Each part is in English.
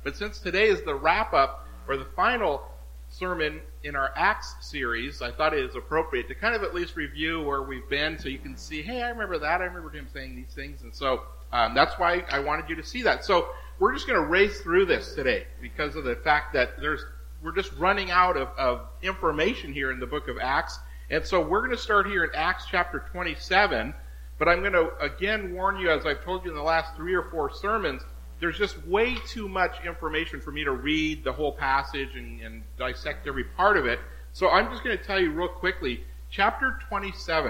But since today is the wrap-up, or the final sermon in our Acts series, I thought it is appropriate to kind of at least review where we've been so you can see, hey, I remember that. I remember him saying these things. And so that's why I wanted you to see that. So we're just going to race through this today because of the fact that we're just running out of information here in the book of Acts. And so we're going to start here in Acts chapter 27. But I'm going to again warn you, as I've told you in the last 3 or 4 sermons, there's just way too much information for me to read the whole passage and dissect every part of it. So I'm just going to tell you real quickly, chapter 27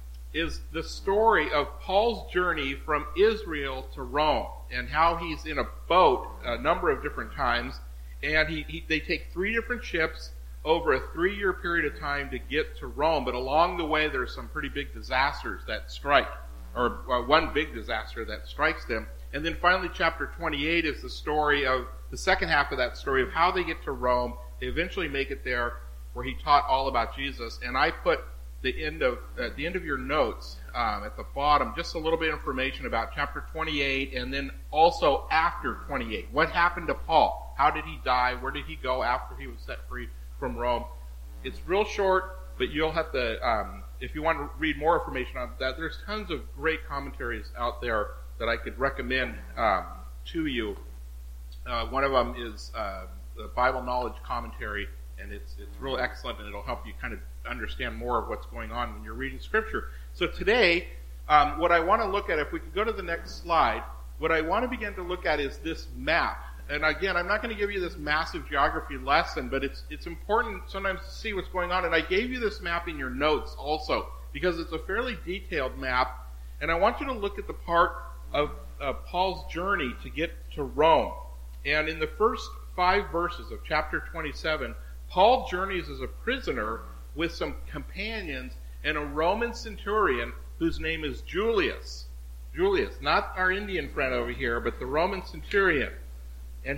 is the story of Paul's journey from Israel to Rome and how he's in a boat a number of different times. And they take 3 different ships over a 3-year period of time to get to Rome. But along the way, there's some pretty big disasters that strike, or one big disaster that strikes them. And then finally, chapter 28 is the story of the second half of that story of how they get to Rome. They eventually make it there, where he taught all about Jesus. And I put at the end of your notes at the bottom just a little bit of information about chapter 28, and then also after 28. What happened to Paul? How did he die? Where did he go after he was set free from Rome? It's real short, but you'll have to, if you want to read more information on that, there's tons of great commentaries out there that I could recommend to you. One of them is the Bible Knowledge Commentary, and it's real excellent, and it'll help you kind of understand more of what's going on when you're reading Scripture. So today, what I want to look at, if we could go to the next slide, what I want to begin to look at is this map. And again, I'm not going to give you this massive geography lesson, but it's important sometimes to see what's going on. And I gave you this map in your notes also, because it's a fairly detailed map. And I want you to look at the part of Paul's journey to get to Rome. And in the first 5 verses of chapter 27, Paul journeys as a prisoner with some companions and a Roman centurion whose name is Julius. Julius, not our Indian friend over here, but the Roman centurion. And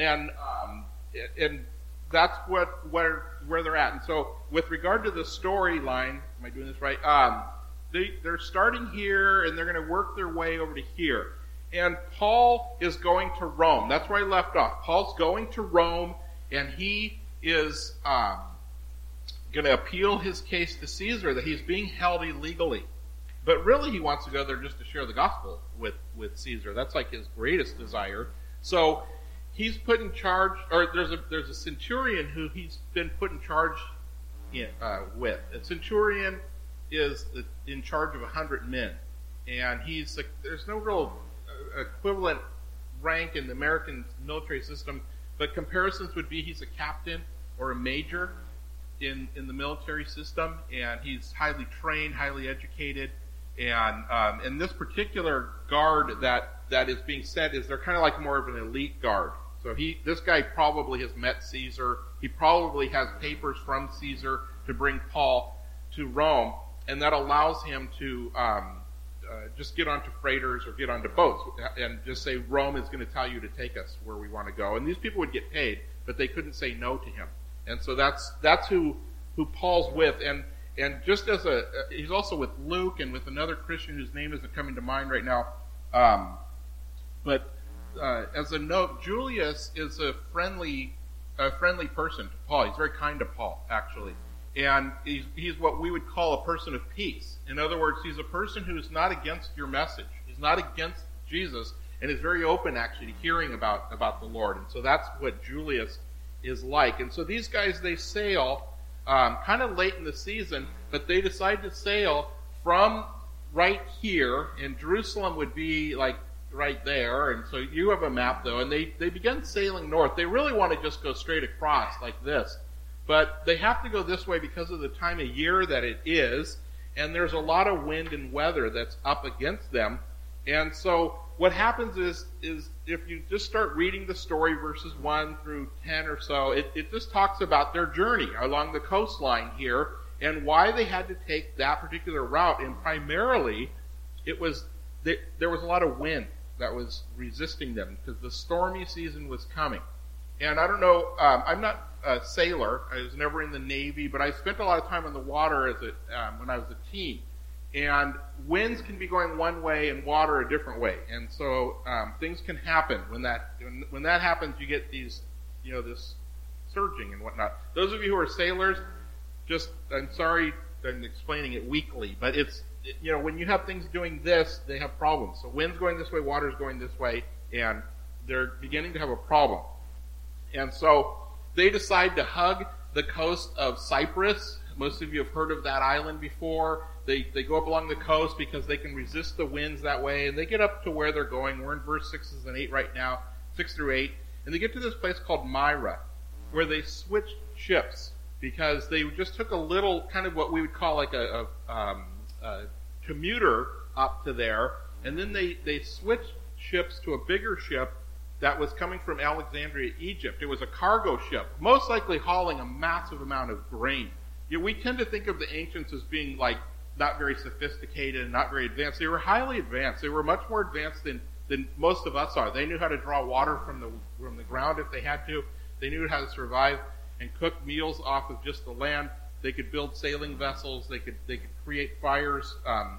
that's where they're at. And so, with regard to the storyline, am I doing this right? They're starting here, and they're going to work their way over to here. And Paul is going to Rome. That's where I left off. Paul's going to Rome, and he is going to appeal his case to Caesar that he's being held illegally. But really, he wants to go there just to share the gospel with Caesar. That's like his greatest desire. So he's put in charge, or there's a centurion who he's been put in charge with. A centurion is in charge of 100 men, and there's no real equivalent rank in the American military system, but comparisons would be he's a captain or a major in the military system, and he's highly trained, highly educated, and this particular guard that is being sent they're kind of like more of an elite guard. So this guy probably has met Caesar. He probably has papers from Caesar to bring Paul to Rome, and that allows him to just get onto freighters or get onto boats and just say, Rome is going to tell you to take us where we want to go. And these people would get paid, but they couldn't say no to him. And so that's who Paul's with. And just as he's also with Luke and with another Christian whose name isn't coming to mind right now. But as a note, Julius is a friendly person to Paul. He's very kind to Paul, actually. And he's what we would call a person of peace. In other words, he's a person who's not against your message. He's not against Jesus, and is very open, actually, to hearing about the Lord. And so that's what Julius is like. And so these guys, they sail kind of late in the season, but they decide to sail from right here, and Jerusalem would be like right there. And so you have a map, though, and they begin sailing north. They really want to just go straight across like this. But they have to go this way because of the time of year that it is, and there's a lot of wind and weather that's up against them. And so what happens is if you just start reading the story, verses 1 through 10 or so, it just talks about their journey along the coastline here and why they had to take that particular route. And primarily, there was a lot of wind that was resisting them because the stormy season was coming. And I don't know, I'm not a sailor. I was never in the Navy, but I spent a lot of time on the water when I was a teen. And winds can be going one way and water a different way. And so things can happen when that happens. You get these, this surging and whatnot. Those of you who are sailors, I'm sorry I'm explaining it weakly, but when you have things doing this, they have problems. So wind's going this way, water's going this way, and they're beginning to have a problem. And so they decide to hug the coast of Cyprus. Most of you have heard of that island before. They go up along the coast because they can resist the winds that way, and they get up to where they're going. We're in verse 6 and 8 right now, 6 through 8. And they get to this place called Myra, where they switched ships because they just took a little, kind of what we would call like a commuter up to there, and then they switched ships to a bigger ship that was coming from Alexandria, Egypt. It was a cargo ship, most likely hauling a massive amount of grain. We tend to think of the ancients as being like not very sophisticated and not very advanced. They were highly advanced. They were much more advanced than most of us are. They knew how to draw water from the ground if they had to. They knew how to survive and cook meals off of just the land. They could build sailing vessels. They could create fires,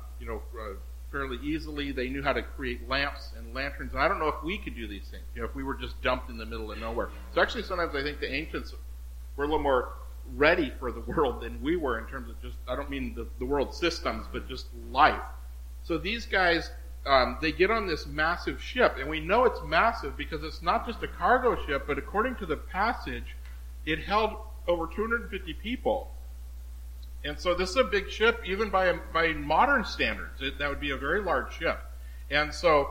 fairly easily. They knew how to create lamps and lanterns. And I don't know if we could do these things, if we were just dumped in the middle of nowhere. So actually sometimes I think the ancients were a little more ready for the world than we were in terms of just, I don't mean the world systems, but just life. So these guys, they get on this massive ship, and we know it's massive because it's not just a cargo ship, but according to the passage, it held over 250 people. And so this is a big ship, even by modern standards. That would be a very large ship. And so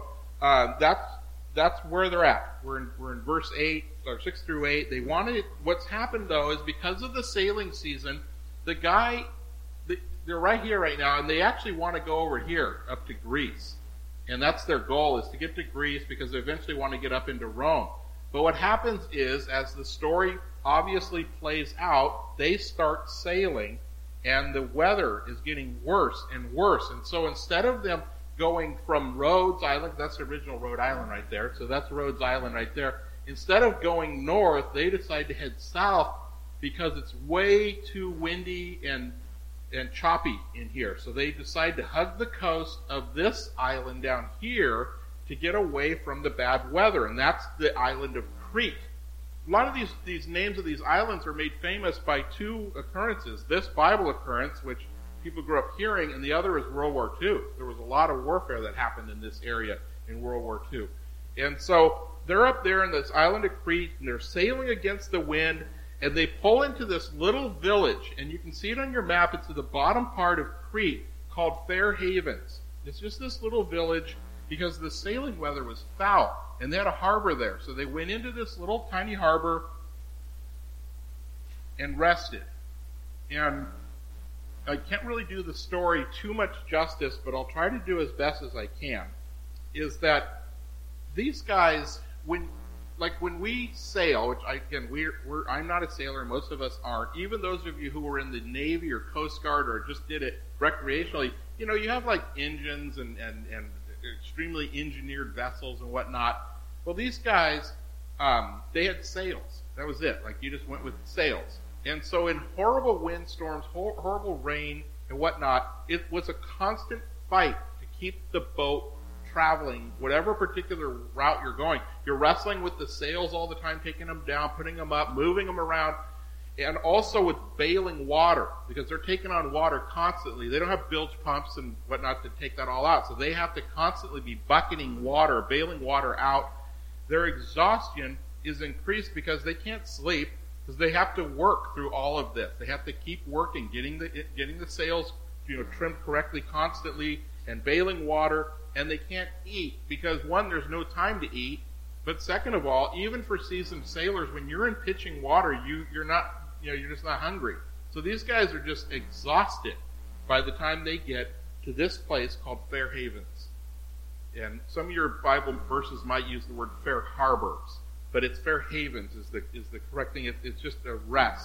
that's where they're at. We're in verse 8, or 6 through 8. They wanted, what's happened though is because of the sailing season, they're right here right now, and they actually want to go over here up to Greece. And that's their goal, is to get to Greece because they eventually want to get up into Rome. But what happens is, as the story obviously plays out, they start sailing, and the weather is getting worse and worse. And so instead of them going from Rhodes Island, that's the original Rhode Island right there, so that's Rhodes Island right there. Instead of going north, they decide to head south because it's way too windy and choppy in here. So they decide to hug the coast of this island down here to get away from the bad weather, and that's the island of Crete. A lot of these names of these islands are made famous by two occurrences. This Bible occurrence, which people grew up hearing, and the other is World War II. There was a lot of warfare that happened in this area in World War II. And so they're up there in this island of Crete, and they're sailing against the wind, and they pull into this little village, and you can see it on your map. It's at the bottom part of Crete, called Fair Havens. It's just this little village because the sailing weather was foul, and they had a harbor there. So they went into this little tiny harbor and rested. And I can't really do the story too much justice, but I'll try to do as best as I can, is that these guys, when we sail, which I'm not a sailor, most of us aren't, even those of you who were in the Navy or Coast Guard or just did it recreationally, you have like engines and extremely engineered vessels and whatnot. Well, these guys, they had sails. That was it. Like, you just went with sails. And so in horrible windstorms, horrible rain and whatnot, it was a constant fight to keep the boat traveling, whatever particular route you're going. You're wrestling with the sails all the time, taking them down, putting them up, moving them around, and also with bailing water, because they're taking on water constantly. They don't have bilge pumps and whatnot to take that all out, so they have to constantly be bucketing water, bailing water out. Their exhaustion is increased because they can't sleep, because they have to work through all of this. They have to keep working, getting the sails trimmed correctly constantly, and bailing water. And they can't eat because, one, there's no time to eat, but second of all, even for seasoned sailors, when you're in pitching water, you're just not hungry. So these guys are just exhausted by the time they get to this place called Fair Havens. And some of your Bible verses might use the word Fair Harbors, but it's Fair Havens is the correct thing. It's just a rest.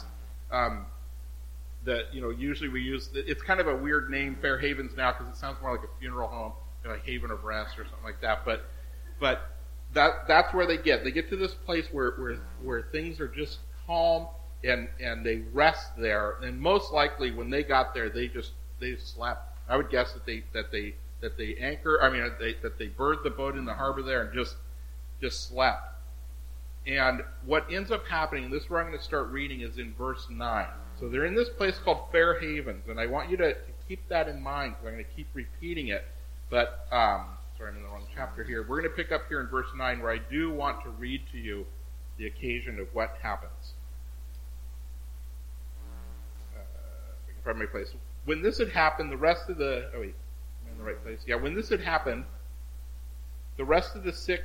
Usually we use, it's kind of a weird name, Fair Havens, now, because it sounds more like a funeral home, a haven of rest or something like that. But that's where they get. They get to this place where things are just calm, and they rest there. And most likely when they got there, they just slept I would guess that they anchor. I mean, that they berthed the boat in the harbor there and just slept. And what ends up happening, and this is where I'm going to start reading, is in verse 9. So they're in this place called Fair Havens, and I want you to keep that in mind because I'm going to keep repeating it. But, sorry, I'm in the wrong chapter here. We're going to pick up here in verse 9 where I do want to read to you the occasion of what happens. I can find my place. When this had happened, the rest of the... Oh, wait. Am I in the right place? Yeah, when this had happened, the rest of the sick...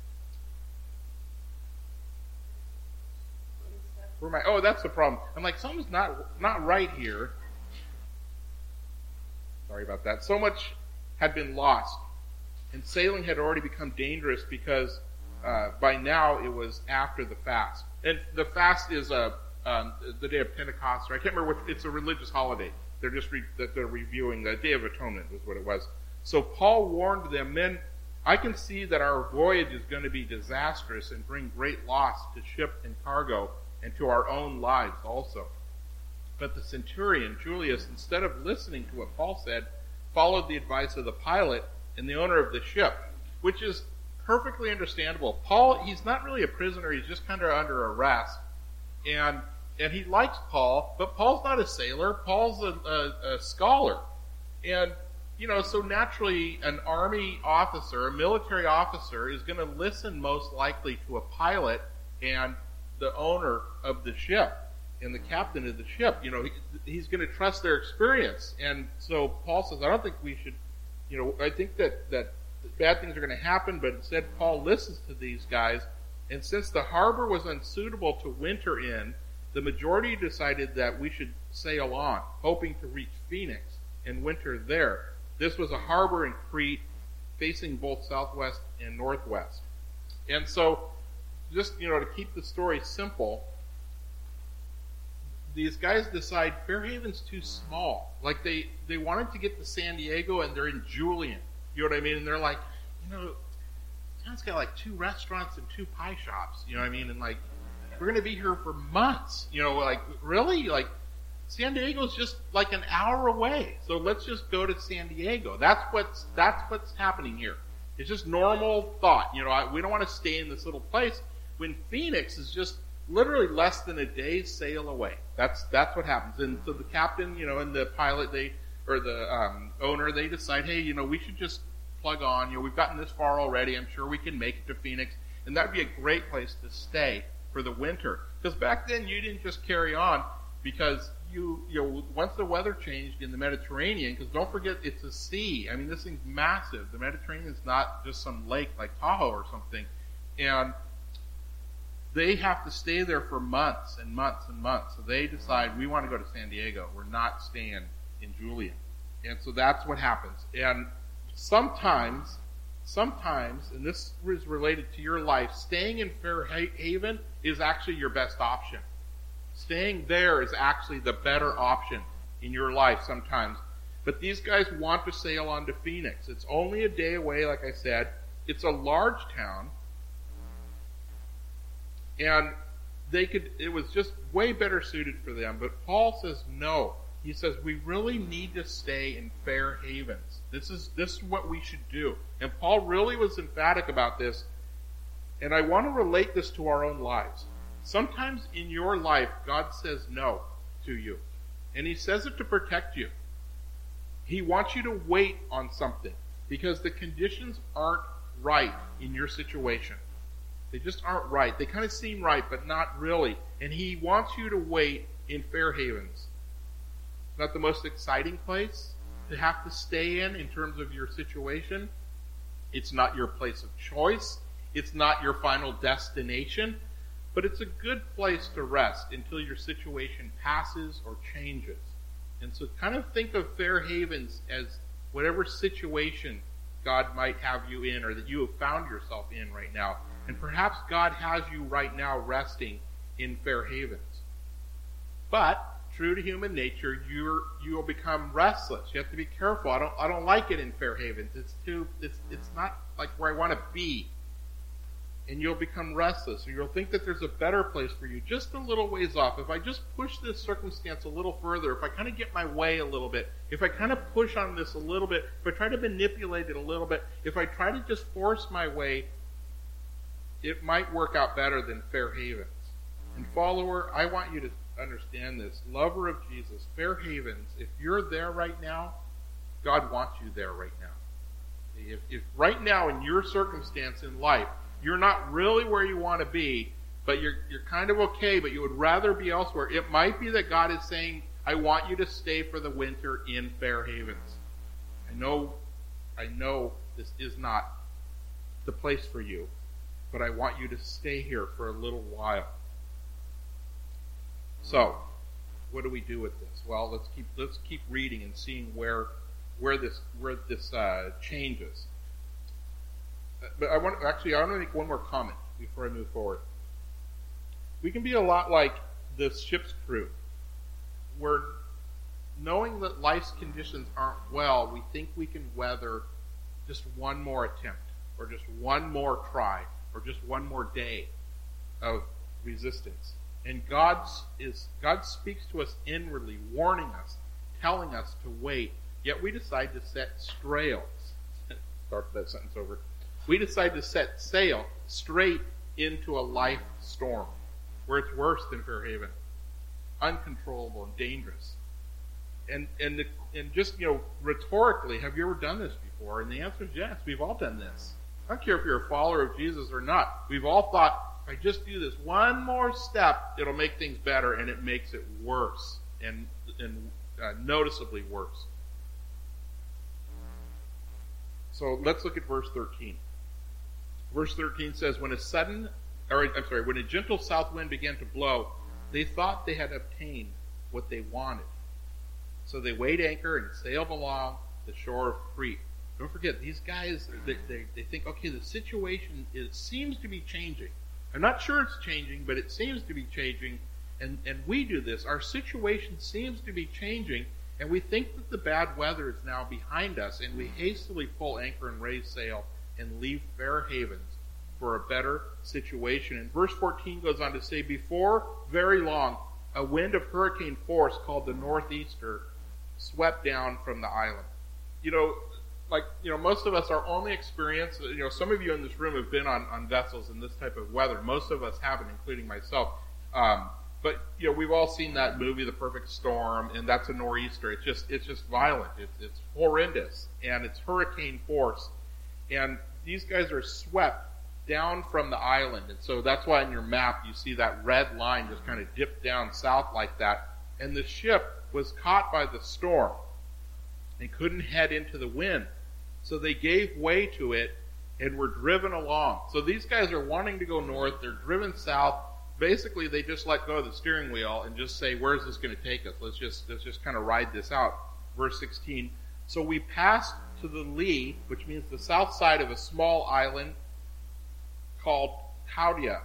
Where am I? Oh, that's the problem. I'm like, something's not right here. Sorry about that. So much had been lost. And sailing had already become dangerous because by now it was after the fast. And the fast is the day of Pentecost, or I can't remember what, it's a religious holiday. They're just they're reviewing the Day of Atonement was what it was. So Paul warned them, men, I can see that our voyage is going to be disastrous and bring great loss to ship and cargo and to our own lives also. But the centurion, Julius, instead of listening to what Paul said, followed the advice of the pilot and the owner of the ship, which is perfectly understandable. Paul, he's not really a prisoner, he's just kind of under arrest. And he likes Paul, but Paul's not a sailor, Paul's a scholar. And, so naturally an army officer, a military officer, is going to listen most likely to a pilot and the owner of the ship and the captain of the ship. He's going to trust their experience. And so Paul says, I don't think we should, I think that bad things are going to happen, but instead Paul listens to these guys. And since the harbor was unsuitable to winter in, the majority decided that we should sail on, hoping to reach Phoenix and winter there. This was a harbor in Crete facing both southwest and northwest. And so, just, to keep the story simple, these guys decide Fairhaven's too small. Like, they wanted to get to San Diego, and they're in Julian. You know what I mean? And they're like, town's got like 2 restaurants and 2 pie shops. You know what I mean? And like, we're going to be here for months. Like, really? Like, San Diego's just like an hour away. So let's just go to San Diego. That's what's happening here. It's just normal thought. We don't want to stay in this little place when Phoenix is just literally less than a day's sail away. That's what happens. And so the captain, and the pilot, the owner, they decide, hey, we should just plug on. We've gotten this far already. I'm sure we can make it to Phoenix. And that'd be a great place to stay for the winter. Because back then you didn't just carry on because once the weather changed in the Mediterranean, because don't forget it's a sea. I mean, this thing's massive. The Mediterranean is not just some lake like Tahoe or something. And they have to stay there for months and months and months. So they decide, we want to go to San Diego. We're not staying in Julian. And so that's what happens. And sometimes, and this is related to your life, staying in Fairhaven is actually your best option. Staying there is actually the better option in your life sometimes. But these guys want to sail on to Phoenix. It's only a day away, like I said. It's a large town. And it was just way better suited for them. But Paul says no. He says, we really need to stay in Fair Havens. This is what we should do. And Paul really was emphatic about this. And I want to relate this to our own lives. Sometimes in your life, God says no to you. And he says it to protect you. He wants you to wait on something because the conditions aren't right in your situation. They just aren't right. They kind of seem right, but not really. And he wants you to wait in Fair Havens. Not the most exciting place to have to stay in terms of your situation. It's not your place of choice. It's not your final destination. But it's a good place to rest until your situation passes or changes. And so kind of think of Fair Havens as whatever situation God might have you in or that you have found yourself in right now. And perhaps God has you right now resting in Fair Havens. But true to human nature, you will become restless. You have to be careful. I don't like it in Fair Havens. It's not like where I want to be. and you'll become restless, or you'll think that there's a better place for you just a little ways off. If I just push this circumstance a little further, if I kind of get my way a little bit, if I kind of push on this a little bit, if I try to manipulate it a little bit, if I try to just force my way, it might work out better than Fair Havens. And follower, I want you to understand this. Lover of Jesus, Fair Havens, if you're there right now, God wants you there right now. If right now in your circumstance in life, you're not really where you want to be, but you're kind of okay, but you would rather be elsewhere, it might be that God is saying, I want you to stay for the winter in Fair Havens. I know this is not the place for you, but I want you to stay here for a little while. So, what do we do with this? Well, let's keep reading and seeing where this changes. But I want to make one more comment before I move forward. We can be a lot like the ship's crew, where knowing that life's conditions aren't well, we think we can weather just one more attempt, or just one more try, or just one more day of resistance. And God speaks to us inwardly, warning us, telling us to wait, yet we decide to set sail. Start that sentence over. We decide to set sail straight into a life storm, where it's worse than Fair Haven, uncontrollable and dangerous. And just, rhetorically, have you ever done this before? And the answer is yes, we've all done this. I don't care if you're a follower of Jesus or not. We've all thought, if I just do this one more step, it'll make things better, and it makes it worse, and noticeably worse. So let's look at verse 13. Verse 13 says, when a gentle south wind began to blow, they thought they had obtained what they wanted. So they weighed anchor and sailed along the shore of Crete. Don't forget, these guys, they think, okay, the situation seems to be changing. I'm not sure it's changing, but it seems to be changing. And we do this. Our situation seems to be changing, and we think that the bad weather is now behind us, and we hastily pull anchor and raise sail and leave Fair Havens for a better situation. And verse 14 goes on to say, before very long, a wind of hurricane force called the Northeaster swept down from the island. Most of us, our only experience, some of you in this room have been on vessels in this type of weather. Most of us haven't, including myself. But we've all seen that movie, The Perfect Storm, and that's a nor'easter. It's just violent. It's horrendous, and it's hurricane force. And these guys are swept down from the island, and so that's why on your map you see that red line just kind of dip down south like that. And the ship was caught by the storm. They couldn't head into the wind, so they gave way to it and were driven along. So these guys are wanting to go north. They're driven south. Basically, they just let go of the steering wheel and just say, where's this going to take us? Let's just kind of ride this out. Verse 16. So we passed to the lee, which means the south side of a small island called Cauda.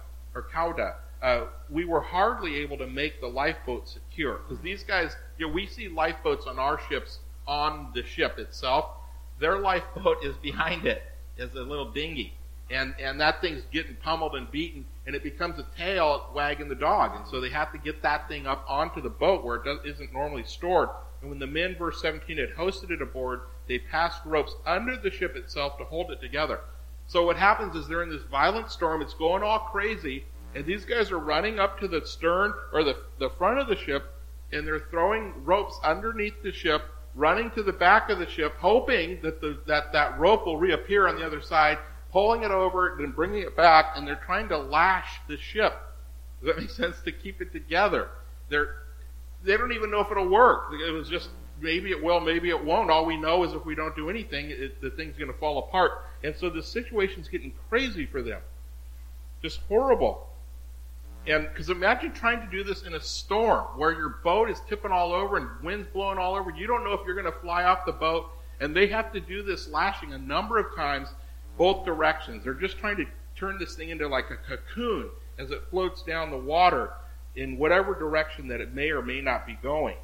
We were hardly able to make the lifeboat secure. Because these guys, we see lifeboats on our ships on the ship itself. Their lifeboat is behind it, as a little dinghy. And that thing's getting pummeled and beaten, and it becomes a tail wagging the dog. And so they have to get that thing up onto the boat where it isn't normally stored. And when the men, verse 17, had hoisted it aboard, they passed ropes under the ship itself to hold it together. So what happens is they're in this violent storm, it's going all crazy, and these guys are running up to the stern, or the front of the ship, and they're throwing ropes underneath the ship, running to the back of the ship, hoping that that rope will reappear on the other side, pulling it over, then bringing it back, and they're trying to lash the ship. Does that make sense? To keep it together. They don't even know if it'll work. It was just, maybe it will, maybe it won't. All we know is if we don't do anything, the thing's going to fall apart. And so the situation's getting crazy for them. Just horrible. And because imagine trying to do this in a storm where your boat is tipping all over and wind's blowing all over. You don't know if you're going to fly off the boat. And they have to do this lashing a number of times, both directions. They're just trying to turn this thing into like a cocoon as it floats down the water in whatever direction that it may or may not be going.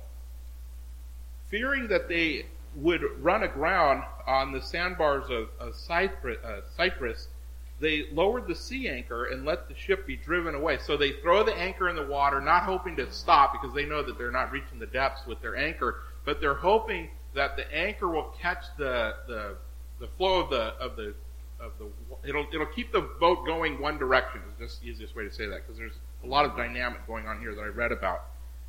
Fearing that they would run aground on the sandbars of Cyprus, they lowered the sea anchor and let the ship be driven away. So they throw the anchor in the water, not hoping to stop because they know that they're not reaching the depths with their anchor, but they're hoping that the anchor will catch the flow of the it'll keep the boat going one direction. Is just the easiest way to say that, because there's a lot of dynamic going on here that I read about.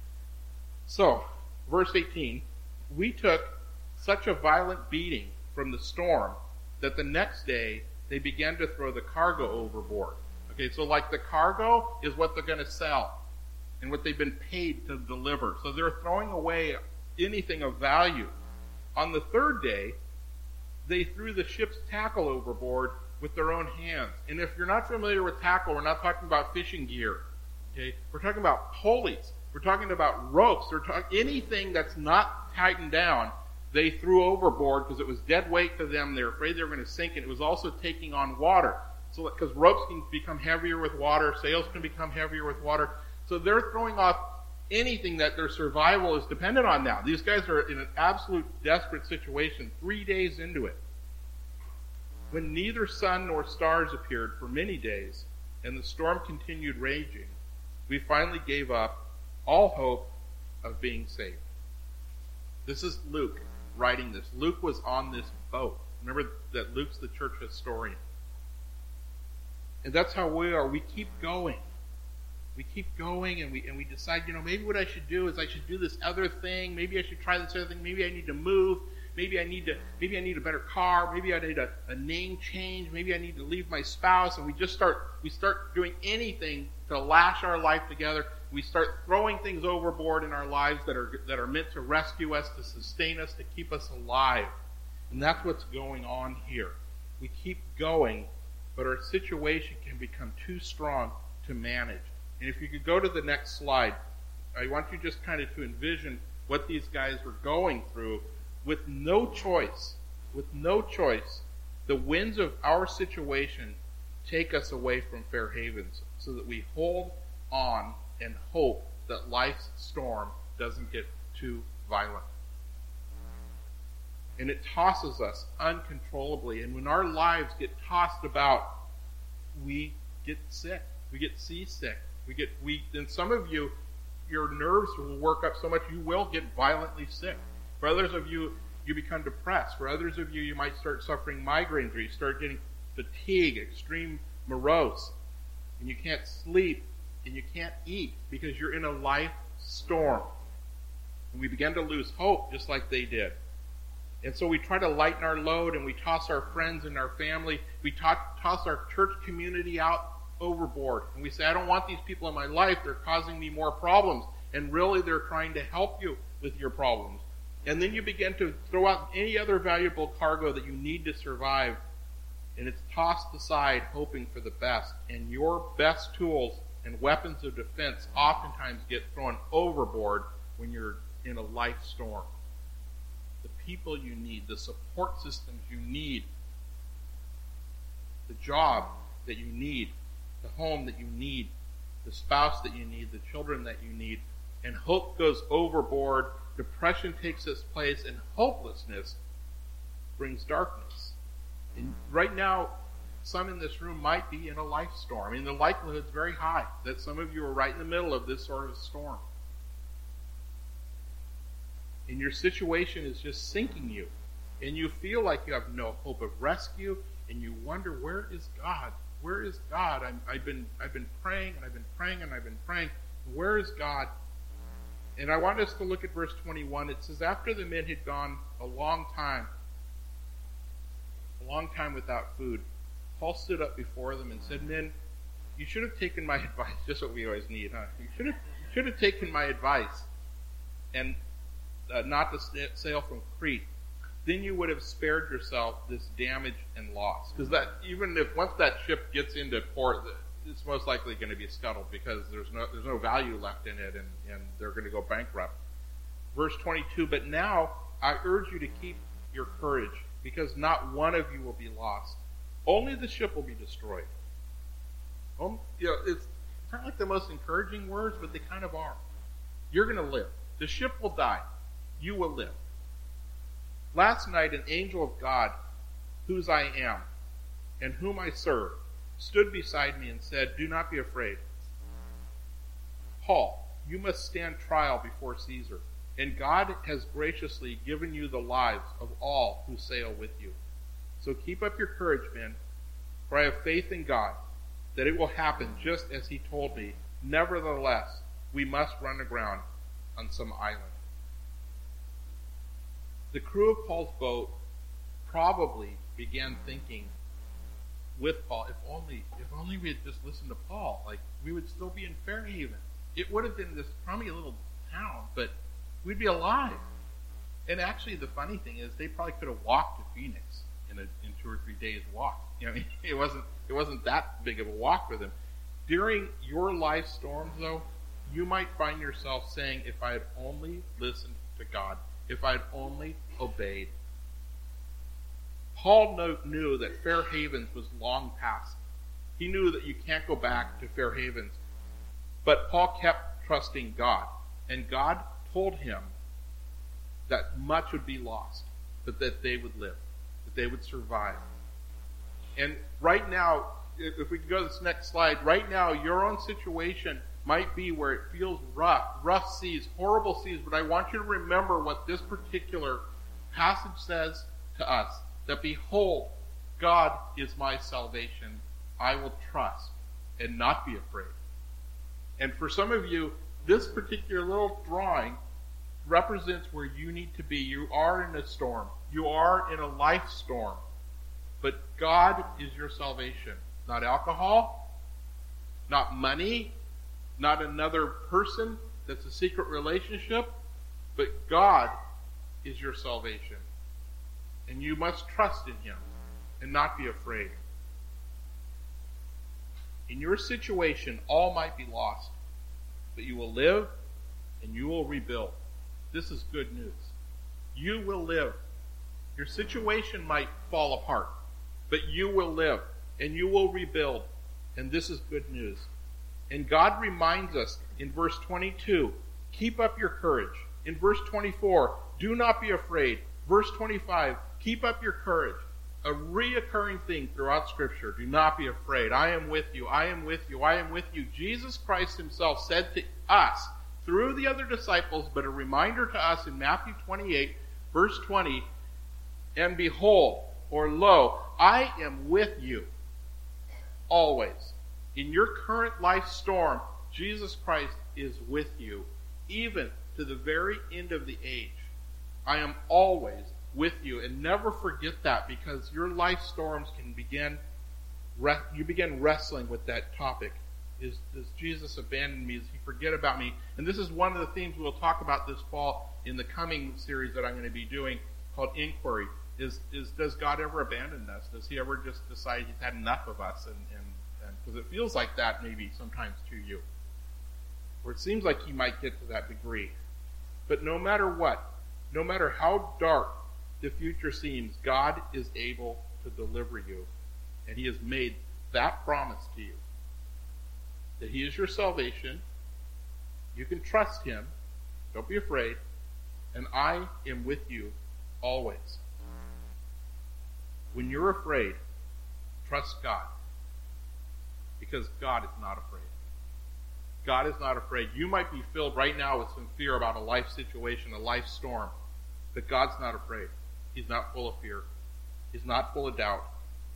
So, verse 18, we took such a violent beating from the storm that the next day they began to throw the cargo overboard. Okay, so like the cargo is what they're going to sell and what they've been paid to deliver. So they're throwing away anything of value. On the third day, they threw the ship's tackle overboard with their own hands. And if you're not familiar with tackle, we're not talking about fishing gear. Okay, we're talking about pulleys. We're talking about ropes. Anything that's not tightened down, they threw overboard because it was dead weight to them. They're afraid they were going to sink, and it was also taking on water. So, because ropes can become heavier with water, sails can become heavier with water. So they're throwing off anything that their survival is dependent on now. These guys are in an absolute desperate situation 3 days into it. When neither sun nor stars appeared for many days, and the storm continued raging, we finally gave up all hope of being saved. This is Luke writing this. Luke was on this boat. Remember that Luke's the church historian. And that's how we are. We keep going. We keep going, and we decide, maybe what I should do is I should do this other thing. Maybe I should try this other thing. Maybe I need to move. Maybe I need a better car. Maybe I need a name change. Maybe I need to leave my spouse. And we start doing anything to lash our life together. We start throwing things overboard in our lives that are meant to rescue us, to sustain us, to keep us alive. And that's what's going on here. We keep going, but our situation can become too strong to manage. And if you could go to the next slide, I want you just kind of to envision what these guys were going through with no choice. With no choice, the winds of our situation take us away from Fair Havens so that we hold on and hope that life's storm doesn't get too violent. And it tosses us uncontrollably. And when our lives get tossed about, we get sick. We get seasick. We get weak. And some of you, your nerves will work up so much you will get violently sick. For others of you, you become depressed. For others of you, you might start suffering migraines, or you start getting fatigue, extreme morose, and you can't sleep, and you can't eat because you're in a life storm. And we begin to lose hope just like they did. And so we try to lighten our load, and we toss our friends and our family, we toss our church community out overboard. And we say, I don't want these people in my life. They're causing me more problems. And really, they're trying to help you with your problems. And then you begin to throw out any other valuable cargo that you need to survive. And it's tossed aside, hoping for the best. And your best tools and weapons of defense oftentimes get thrown overboard when you're in a life storm. The people you need, the support systems you need, the job that you need, the home that you need, the spouse that you need, the children that you need, and hope goes overboard, depression takes its place, and hopelessness brings darkness. And right now, some in this room might be in a life storm. I mean, the likelihood is very high that some of you are right in the middle of this sort of storm. And your situation is just sinking you. And you feel like you have no hope of rescue, and you wonder, where is God? Where is God? I've been praying, and I've been praying, and I've been praying. Where is God? And I want us to look at verse 21. It says, after the men had gone a long time without food, Paul stood up before them and said, men, you should have taken my advice. Just what we always need, huh? You should have taken my advice and not to sail from Crete. Then you would have spared yourself this damage and loss. Because that, even if once that ship gets into port, it's most likely going to be scuttled because there's no value left in it, and they're going to go bankrupt. Verse 22, but now I urge you to keep your courage, because not one of you will be lost. Only the ship will be destroyed. It's not like the most encouraging words, but they kind of are. You're going to live. The ship will die. You will live. Last night, an angel of God, whose I am, and whom I serve, stood beside me and said, "Do not be afraid. Paul, you must stand trial before Caesar, and God has graciously given you the lives of all who sail with you. So keep up your courage, men, for I have faith in God that it will happen just as he told me. Nevertheless, we must run aground on some island." The crew of Paul's boat probably began thinking with Paul, if only we had just listened to Paul, like we would still be in Fairhaven. It would have been this crummy little town, but we'd be alive. And actually, the funny thing is, they probably could have walked to Phoenix in 2 or 3 days walk. It wasn't that big of a walk for them. During your life storms, though, you might find yourself saying, "If I had only listened to God, if I had only obeyed." Paul knew that Fair Havens was long past. He knew that you can't go back to Fair Havens. But Paul kept trusting God. And God told him that much would be lost, but that they would live, that they would survive. And right now, if we could go to this next slide, right now your own situation might be where it feels rough seas, horrible seas, but I want you to remember what this particular passage says to us, that behold, God is my salvation. I will trust and not be afraid. And for some of you, this particular little drawing represents where you need to be. You are in a storm. You are in a life storm. But God is your salvation. Not alcohol, not money, not another person that's a secret relationship, but God is your salvation. And you must trust in him and not be afraid. In your situation, all might be lost, but you will live and you will rebuild. This is good news. You will live. Your situation might fall apart, but you will live and you will rebuild. And this is good news. And God reminds us in verse 22, keep up your courage. In verse 24, do not be afraid. Verse 25, keep up your courage. A reoccurring thing throughout Scripture. Do not be afraid. I am with you. I am with you. I am with you. Jesus Christ himself said to us, through the other disciples, but a reminder to us in Matthew 28, verse 20, and behold, or lo, I am with you always. In your current life storm, Jesus Christ is with you, even to the very end of the age. I am always with you, and never forget that, because your life storms can you begin wrestling with that topic. Does Jesus abandon me? Does he forget about me? And this is one of the themes we'll talk about this fall in the coming series that I'm going to be doing called Inquiry. Is does God ever abandon us? Does he ever just decide he's had enough of us? And because it feels like that maybe sometimes to you. Or it seems like he might get to that degree. But no matter what, no matter how dark the future seems, God is able to deliver you. And he has made that promise to you. That he is your salvation. You can trust him. Don't be afraid. And I am with you always. When you're afraid, trust God. Because God is not afraid. God is not afraid. You might be filled right now with some fear about a life situation, a life storm. But God's not afraid. He's not full of fear. He's not full of doubt.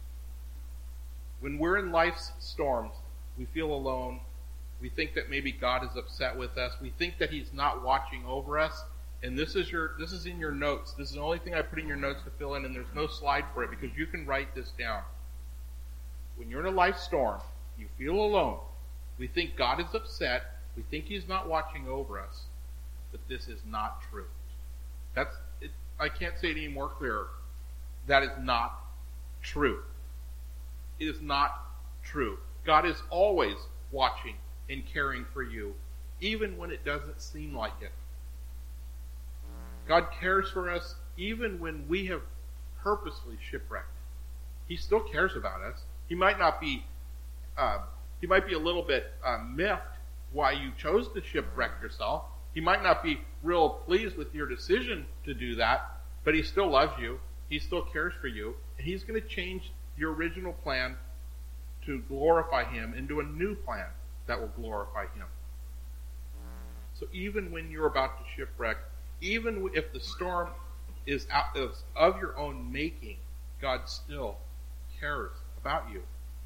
When we're in life's storms, we feel alone. We think that maybe God is upset with us. We think that he's not watching over us. And this is in your notes. This is the only thing I put in your notes to fill in, and there's no slide for it because you can write this down. When you're in a life storm, you feel alone. We think God is upset. We think he's not watching over us. But this is not true. I can't say it any more clearer. That is not true. It is not true. God is always watching and caring for you, even when it doesn't seem like it. God cares for us even when we have purposely shipwrecked. He still cares about us. He might be a little bit miffed why you chose to shipwreck yourself. He might not be real pleased with your decision to do that, but he still loves you. He still cares for you, and he's going to change your original plan to glorify him into a new plan that will glorify him. So even when you're about to shipwreck, even if the storm is of your own making, God still cares about you.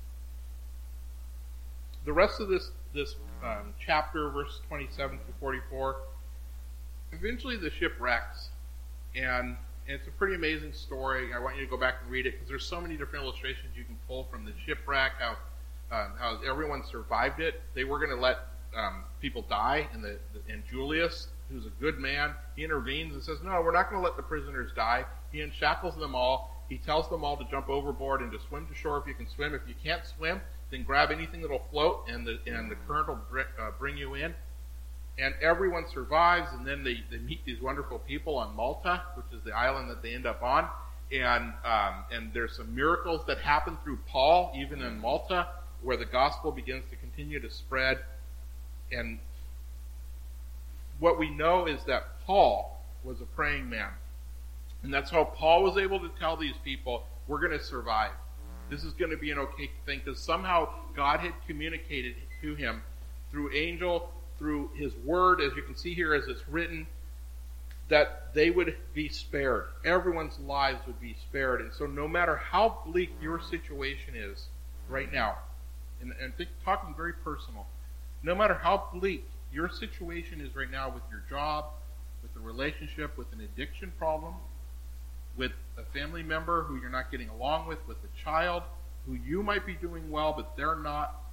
The rest of this chapter, verses 27 to 44, eventually the ship wrecks, and it's a pretty amazing story. I want you to go back and read it because there's so many different illustrations you can pull from the shipwreck, how everyone survived it. They were going to let people die, and Julius, who's a good man, he intervenes and says, no, we're not going to let the prisoners die. He unshackles them all. He tells them all to jump overboard and to swim to shore if you can swim. If you can't swim, then grab anything that'll float, and the current will bring you in. And everyone survives, and then they meet these wonderful people on Malta, which is the island that they end up on. And there's some miracles that happen through Paul, even in Malta, where the gospel begins to continue to spread. And what we know is that Paul was a praying man. And that's how Paul was able to tell these people, we're going to survive. This is going to be an okay thing, because somehow God had communicated to him through angel, through his word, as you can see here as it's written, that they would be spared. Everyone's lives would be spared. And so no matter how bleak your situation is right now, and talking very personal, no matter how bleak your situation is right now with your job, with a relationship, with an addiction problem, with a family member who you're not getting along with a child who you might be doing well but they're not,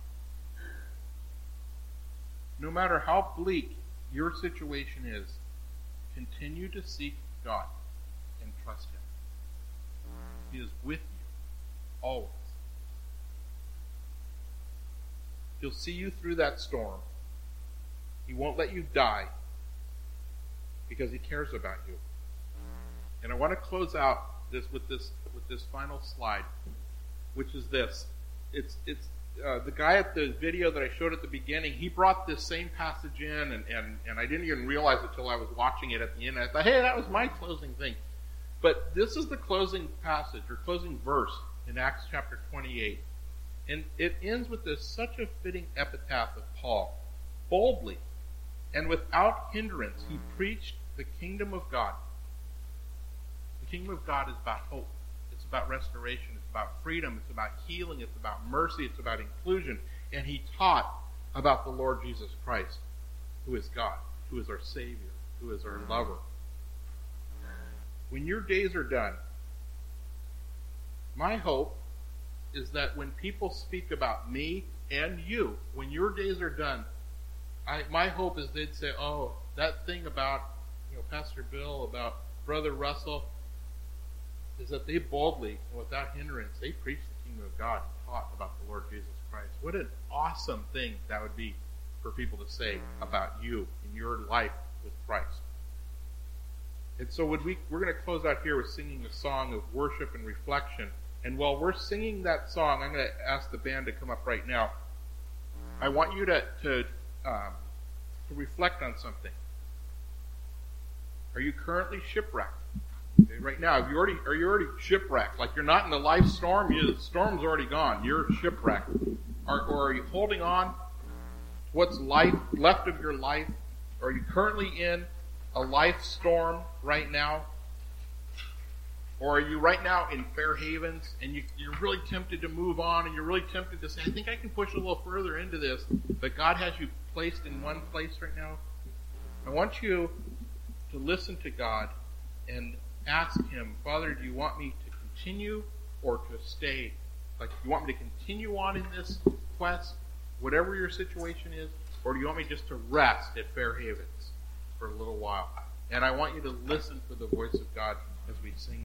no matter how bleak your situation is, continue to seek God and trust him. He is with you always. He'll see you through that storm. He won't let you die because he cares about you. And I want to close out with this final slide, which is this. It's the guy at the video that I showed at the beginning. He brought this same passage in, and I didn't even realize it till I was watching it at the end. I thought, hey, that was my closing thing. But this is the closing passage or closing verse in Acts chapter 28, and it ends with such a fitting epitaph of Paul. Boldly and without hindrance, he preached the kingdom of God. The kingdom of God is about hope. It's about restoration. It's about freedom. It's about healing. It's about mercy. It's about inclusion. And he taught about the Lord Jesus Christ, who is God, who is our Savior, who is our lover. When your days are done, my hope is that when people speak about me and you, when your days are done, my hope is they'd say, oh, that thing about Pastor Bill, about Brother Russell, is that they boldly and without hindrance, they preached the kingdom of God and taught about the Lord Jesus Christ. What an awesome thing that would be for people to say about you in your life with Christ. And so we're going to close out here with singing a song of worship and reflection. And while we're singing that song, I'm going to ask the band to come up right now. I want you to reflect on something. Are you currently shipwrecked? Okay, right now, are you already shipwrecked? Like you're not in the life storm, the storm's already gone. You're shipwrecked. Or are you holding on to what's left of your life? Are you currently in a life storm right now? Or are you right now in Fair Havens and you're really tempted to move on and you're really tempted to say, I think I can push a little further into this, but God has you placed in one place right now? I want you to listen to God and ask him, Father, do you want me to continue or to stay? Like, do you want me to continue on in this quest, whatever your situation is, or do you want me just to rest at Fair Havens for a little while? And I want you to listen for the voice of God as we sing.